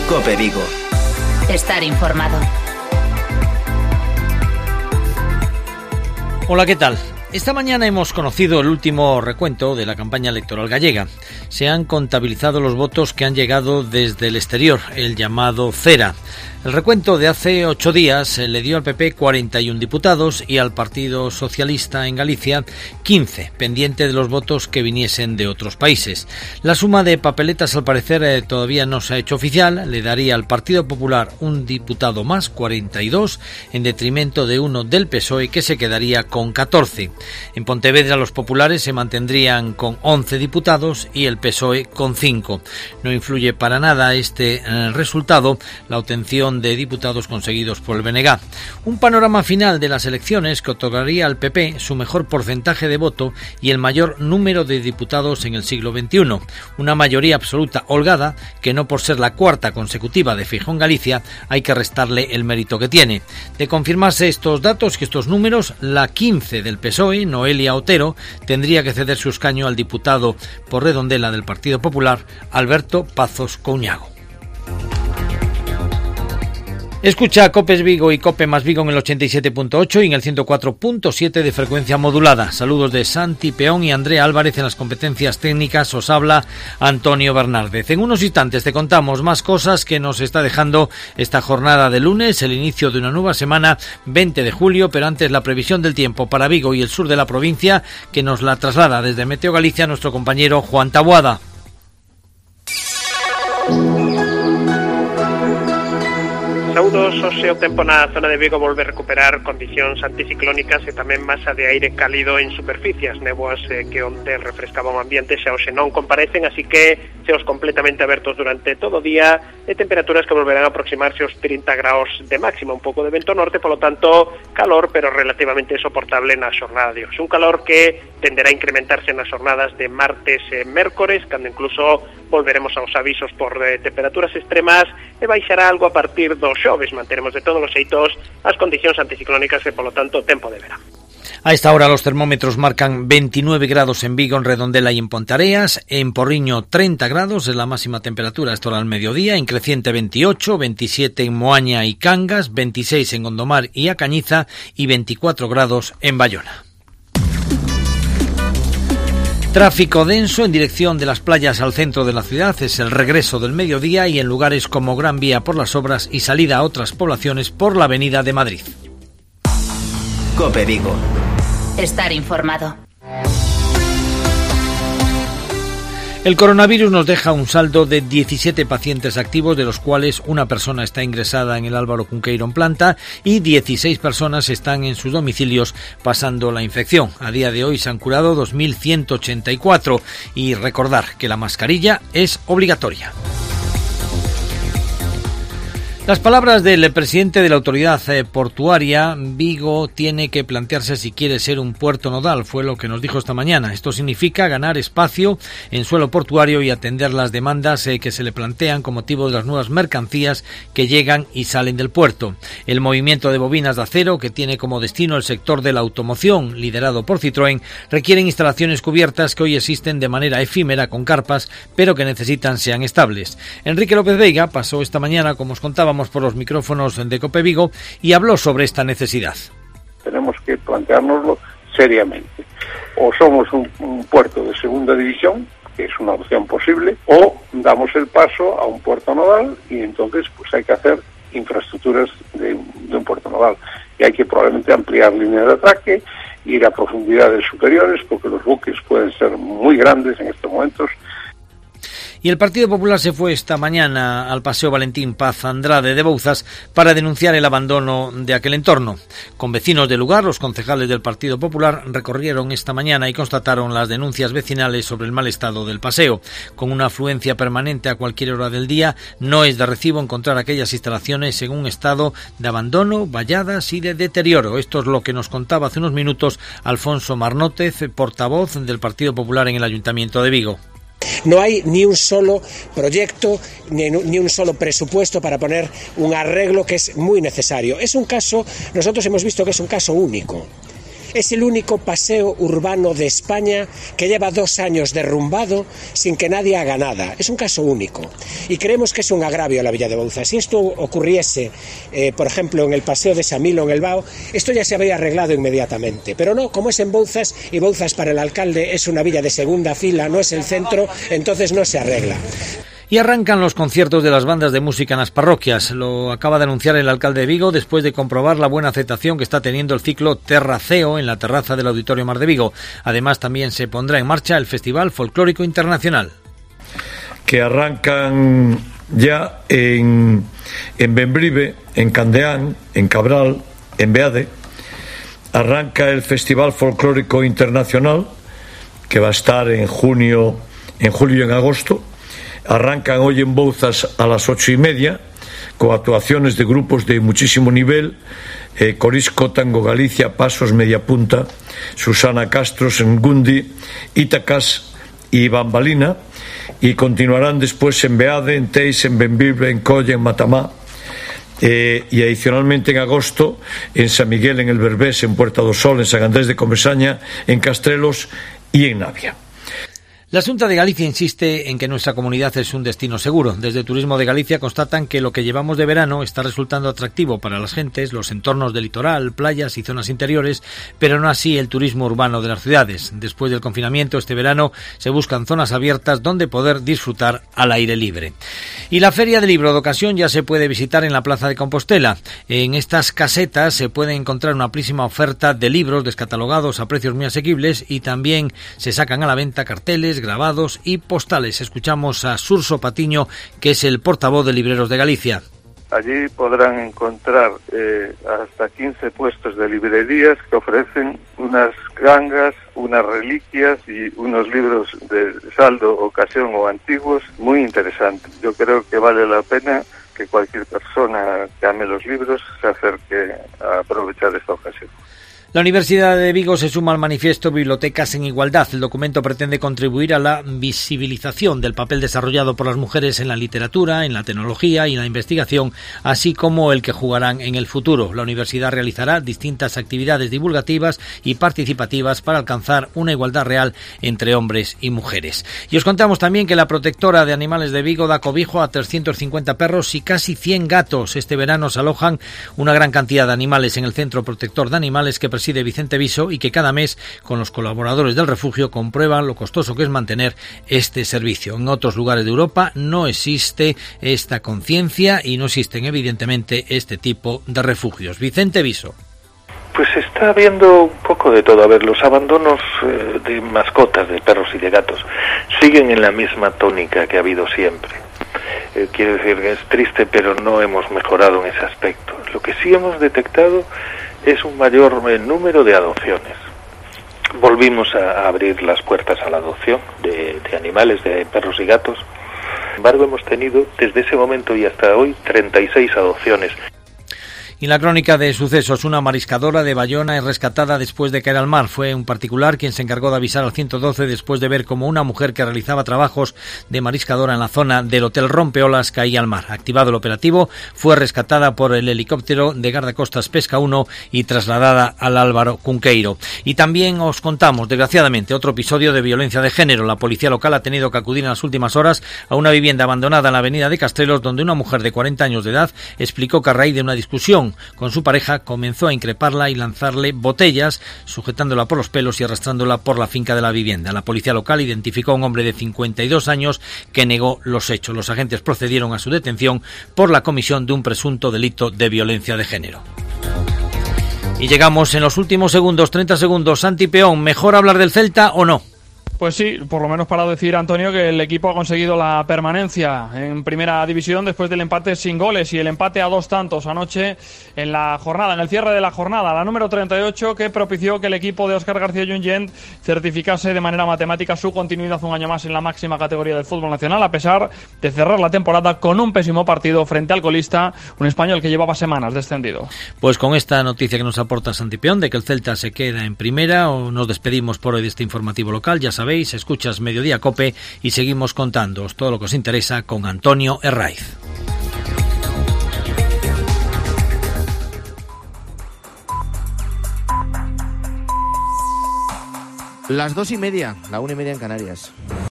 COPE Vigo. Estar informado. Hola, ¿qué tal? Esta mañana hemos conocido el último recuento de la campaña electoral gallega. Se han contabilizado los votos que han llegado desde el exterior, el llamado CERA. El recuento de hace 8 días le dio al PP 41 diputados y al Partido Socialista en Galicia 15, pendiente de los votos que viniesen de otros países. La suma de papeletas, al parecer, todavía no se ha hecho oficial. Le daría al Partido Popular un diputado más, 42, en detrimento de uno del PSOE, que se quedaría con 14. En Pontevedra los populares se mantendrían con 11 diputados y el PSOE con 5. No influye para nada este resultado la obtención de diputados conseguidos por el BNG. Un panorama final de las elecciones que otorgaría al PP su mejor porcentaje de voto y el mayor número de diputados en el siglo XXI. Una mayoría absoluta holgada que, no por ser la cuarta consecutiva de Feijóo en Galicia, hay que restarle el mérito que tiene. De confirmarse estos datos y estos números, la 15 del PSOE, Noelia Otero, tendría que ceder su escaño al diputado por Redondela del Partido Popular, Alberto Pazos Couñago. Escucha Copes Vigo y Cope más Vigo en el 87.8 y en el 104.7 de frecuencia modulada. Saludos de Santi Peón y Andrea Álvarez en las competencias técnicas. Os habla Antonio Bernárdez. En unos instantes te contamos más cosas que nos está dejando esta jornada de lunes, el inicio de una nueva semana, 20 de julio, pero antes la previsión del tiempo para Vigo y el sur de la provincia, que nos la traslada desde Meteo Galicia nuestro compañero Juan Taboada. Saúdos, hoxe o tempo na zona de Vigo volve a recuperar condicións anticiclónicas e tamén masa de aire cálido en superficies, néboas que onte refrescaban o ambiente xa hoxe non comparecen, así que ceos completamente abertos durante todo o día e temperaturas que volverán a aproximarse aos 30 graus de máxima, un pouco de vento norte, polo tanto calor, pero relativamente soportable na xornada de hoxe. Un calor que tenderá a incrementarse nas xornadas de martes e mércores, cando incluso volveremos aos avisos por temperaturas extremas e baixará algo a partir do xoves. Manteremos de todos os xeitos as condicións anticiclónicas e, polo tanto, tempo de verán. A esta hora los termómetros marcan 29 grados en Vigo, en Redondela y en Ponteareas. En Porriño 30 grados es la máxima temperatura a esta hora al mediodía. En Creciente 28, 27 en Moaña y Cangas, 26 en Gondomar y A Cañiza y 24 grados en Bayona. Tráfico denso en dirección de las playas al centro de la ciudad. Es el regreso del mediodía y en lugares como Gran Vía por las obras y salida a otras poblaciones por la Avenida de Madrid. COPE Vigo. Estar informado. El coronavirus nos deja un saldo de 17 pacientes activos, de los cuales una persona está ingresada en el Álvaro Cunqueiro en planta y 16 personas están en sus domicilios pasando la infección. A día de hoy se han curado 2.184 y recordar que la mascarilla es obligatoria. Las palabras del presidente de la autoridad portuaria: Vigo tiene que plantearse si quiere ser un puerto nodal, fue lo que nos dijo esta mañana. Esto significa ganar espacio en suelo portuario y atender las demandas que se le plantean con motivo de las nuevas mercancías que llegan y salen del puerto. El movimiento de bobinas de acero, que tiene como destino el sector de la automoción, liderado por Citroën, requieren instalaciones cubiertas que hoy existen de manera efímera con carpas, pero que necesitan sean estables. Enrique López Veiga pasó esta mañana, como os contábamos, por los micrófonos de COPE Vigo y habló sobre esta necesidad. Tenemos que planteárnoslo seriamente. O somos un puerto de segunda división, que es una opción posible, o damos el paso a un puerto nodal y entonces pues hay que hacer infraestructuras de un puerto nodal. Y hay que probablemente ampliar líneas de atraque, ir a profundidades superiores, porque los buques pueden ser muy grandes en estos momentos. Y el Partido Popular se fue esta mañana al Paseo Valentín Paz Andrade de Bouzas para denunciar el abandono de aquel entorno. Con vecinos del lugar, los concejales del Partido Popular recorrieron esta mañana y constataron las denuncias vecinales sobre el mal estado del paseo. Con una afluencia permanente a cualquier hora del día, no es de recibo encontrar aquellas instalaciones en un estado de abandono, valladas y de deterioro. Esto es lo que nos contaba hace unos minutos Alfonso Marnótez, portavoz del Partido Popular en el Ayuntamiento de Vigo. No hay ni un solo proyecto, ni un solo presupuesto para poner un arreglo que es muy necesario. Es un caso, nosotros hemos visto que es un caso único. Es el único paseo urbano de España que lleva 2 años derrumbado sin que nadie haga nada. Es un caso único y creemos que es un agravio a la Villa de Bouzas. Si esto ocurriese, por ejemplo, en el Paseo de Samil o en el Bao, esto ya se habría arreglado inmediatamente. Pero no, como es en Bouzas, y Bouzas para el alcalde es una villa de segunda fila, no es el centro, entonces no se arregla. Y arrancan los conciertos de las bandas de música en las parroquias. Lo acaba de anunciar el alcalde de Vigo después de comprobar la buena aceptación que está teniendo el ciclo Terraceo en la terraza del Auditorio Mar de Vigo. Además, también se pondrá en marcha el Festival Folclórico Internacional. Que arrancan ya en Bembrive, en Candeán, en Cabral, en Beade. Arranca el Festival Folclórico Internacional, que va a estar en julio y en agosto. Arrancan hoy en Bouzas a las 8:30 con actuaciones de grupos de muchísimo nivel: Corisco, Tango Galicia, Pasos, Mediapunta, Susana Castro, Sengundi, Itacas y Bambalina, y continuarán después en Beade, en Teis, en Bembrive, en Colla, en Matamá, y adicionalmente en agosto en San Miguel, en el Berbés, en Puerta do Sol, en San Andrés de Comesaña, en Castrelos y en Navia. La Xunta de Galicia insiste en que nuestra comunidad es un destino seguro. Desde Turismo de Galicia constatan que lo que llevamos de verano está resultando atractivo para las gentes, los entornos del litoral, playas y zonas interiores, pero no así el turismo urbano de las ciudades. Después del confinamiento, este verano se buscan zonas abiertas donde poder disfrutar al aire libre. Y la Feria del Libro de Ocasión ya se puede visitar en la Plaza de Compostela. En estas casetas se puede encontrar una amplísima oferta de libros descatalogados a precios muy asequibles, y también se sacan a la venta carteles, grabados y postales. Escuchamos a Surso Patiño, que es el portavoz de Libreros de Galicia. Allí podrán encontrar hasta 15 puestos de librerías que ofrecen unas gangas, unas reliquias y unos libros de saldo, ocasión o antiguos muy interesantes. Yo creo que vale la pena que cualquier persona que ame los libros se acerque a aprovechar esta ocasión. La Universidad de Vigo se suma al manifiesto Bibliotecas en Igualdad. El documento pretende contribuir a la visibilización del papel desarrollado por las mujeres en la literatura, en la tecnología y en la investigación, así como el que jugarán en el futuro. La universidad realizará distintas actividades divulgativas y participativas para alcanzar una igualdad real entre hombres y mujeres. Y os contamos también que la protectora de animales de Vigo da cobijo a 350 perros y casi 100 gatos. Este verano se alojan una gran cantidad de animales en el Centro Protector de Animales que preside Vicente Viso, y que cada mes con los colaboradores del refugio comprueban lo costoso que es mantener este servicio. En otros lugares de Europa no existe esta conciencia y no existen evidentemente este tipo de refugios. Vicente Viso. Pues está habiendo un poco de todo. A ver, los abandonos de mascotas, de perros y de gatos, siguen en la misma tónica que ha habido siempre. Quiero decir que es triste, pero no hemos mejorado en ese aspecto. Lo que sí hemos detectado es un mayor número de adopciones. Volvimos a abrir las puertas a la adopción de animales, de perros y gatos. Sin embargo, hemos tenido desde ese momento y hasta hoy 36 adopciones. Y la crónica de sucesos: una mariscadora de Bayona es rescatada después de caer al mar. Fue un particular quien se encargó de avisar al 112 después de ver cómo una mujer que realizaba trabajos de mariscadora en la zona del Hotel Rompeolas caía al mar. Activado el operativo, fue rescatada por el helicóptero de Guardacostas Pesca 1 y trasladada al Álvaro Cunqueiro. Y también os contamos, desgraciadamente, otro episodio de violencia de género. La policía local ha tenido que acudir en las últimas horas a una vivienda abandonada en la avenida de Castrelos, donde una mujer de 40 años de edad explicó que a raíz de una discusión con su pareja comenzó a increparla y lanzarle botellas, sujetándola por los pelos y arrastrándola por la finca de la vivienda. La policía local identificó a un hombre de 52 años que negó los hechos. Los agentes procedieron a su detención por la comisión de un presunto delito de violencia de género. Y llegamos en los últimos segundos, 30 segundos. Santi Peón, ¿mejor hablar del Celta o no? Pues sí, por lo menos para decir, Antonio, que el equipo ha conseguido la permanencia en primera división después del empate sin goles y el empate a 2 tantos anoche en la jornada, en el cierre de la jornada, la número 38, que propició que el equipo de Óscar García Junyent certificase de manera matemática su continuidad un año más en la máxima categoría del fútbol nacional, a pesar de cerrar la temporada con un pésimo partido frente al colista, un español que llevaba semanas descendido. Pues con esta noticia que nos aporta Santi Peón de que el Celta se queda en primera, nos despedimos por hoy de este informativo local. Ya sabéis, escuchas Mediodía Cope y seguimos contándoos todo lo que os interesa con Antonio Herraiz. Las 2:30, la 1:30 en Canarias.